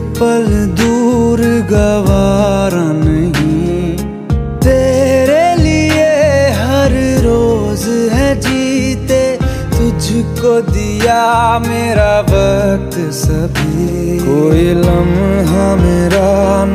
पल दूर गवारा नहीं, तेरे लिए हर रोज है जीते, तुझको दिया मेरा वक्त सभी। कोई लम्हा मेरा